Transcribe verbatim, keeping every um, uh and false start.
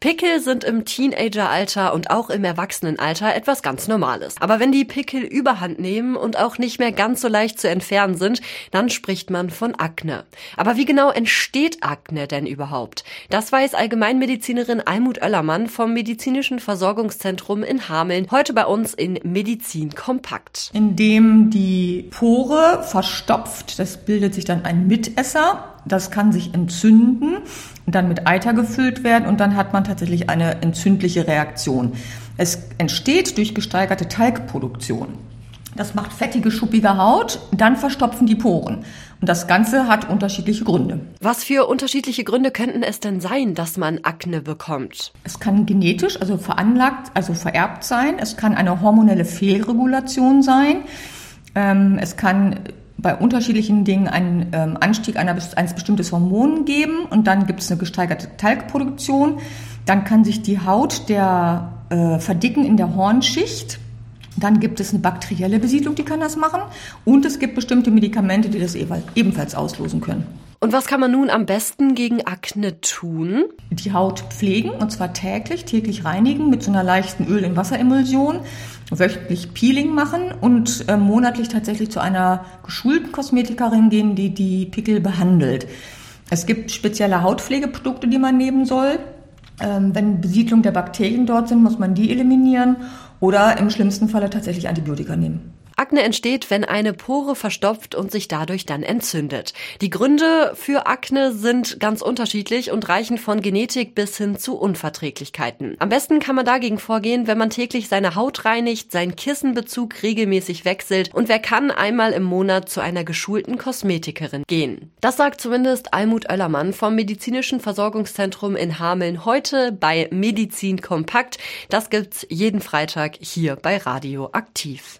Pickel sind im Teenageralter und auch im Erwachsenenalter etwas ganz Normales. Aber wenn die Pickel überhand nehmen und auch nicht mehr ganz so leicht zu entfernen sind, dann spricht man von Akne. Aber wie genau entsteht Akne denn überhaupt? Das weiß Allgemeinmedizinerin Almut Oellermann vom Medizinischen Versorgungszentrum in Hameln heute bei uns in Medizin kompakt. Indem die Pore verstopft, das bildet sich dann ein Mitesser. Das kann sich entzünden und dann mit Eiter gefüllt werden und dann hat man tatsächlich eine entzündliche Reaktion. Es entsteht durch gesteigerte Talgproduktion. Das macht fettige, schuppige Haut, dann verstopfen die Poren. Und das Ganze hat unterschiedliche Gründe. Was für unterschiedliche Gründe könnten es denn sein, dass man Akne bekommt? Es kann genetisch, also veranlagt, also vererbt sein. Es kann eine hormonelle Fehlregulation sein. Ähm, es kann bei unterschiedlichen Dingen einen ähm, Anstieg einer, eines bestimmten Hormons geben und dann gibt es eine gesteigerte Talgproduktion. Dann kann sich die Haut der, äh, verdicken in der Hornschicht. Dann gibt es eine bakterielle Besiedlung, die kann das machen. Und es gibt bestimmte Medikamente, die das ebenfalls auslösen können. Und was kann man nun am besten gegen Akne tun? Die Haut pflegen, und zwar täglich, täglich reinigen mit so einer leichten Öl- in Wasseremulsion, wöchentlich Peeling machen und äh, monatlich tatsächlich zu einer geschulten Kosmetikerin gehen, die die Pickel behandelt. Es gibt spezielle Hautpflegeprodukte, die man nehmen soll. Ähm, wenn Besiedlung der Bakterien dort sind, muss man die eliminieren oder im schlimmsten Falle tatsächlich Antibiotika nehmen. Akne entsteht, wenn eine Pore verstopft und sich dadurch dann entzündet. Die Gründe für Akne sind ganz unterschiedlich und reichen von Genetik bis hin zu Unverträglichkeiten. Am besten kann man dagegen vorgehen, wenn man täglich seine Haut reinigt, seinen Kissenbezug regelmäßig wechselt und wer kann, einmal im Monat zu einer geschulten Kosmetikerin gehen. Das sagt zumindest Almut Oellermann vom Medizinischen Versorgungszentrum in Hameln heute bei Medizin kompakt. Das gibt's jeden Freitag hier bei Radio Aktiv.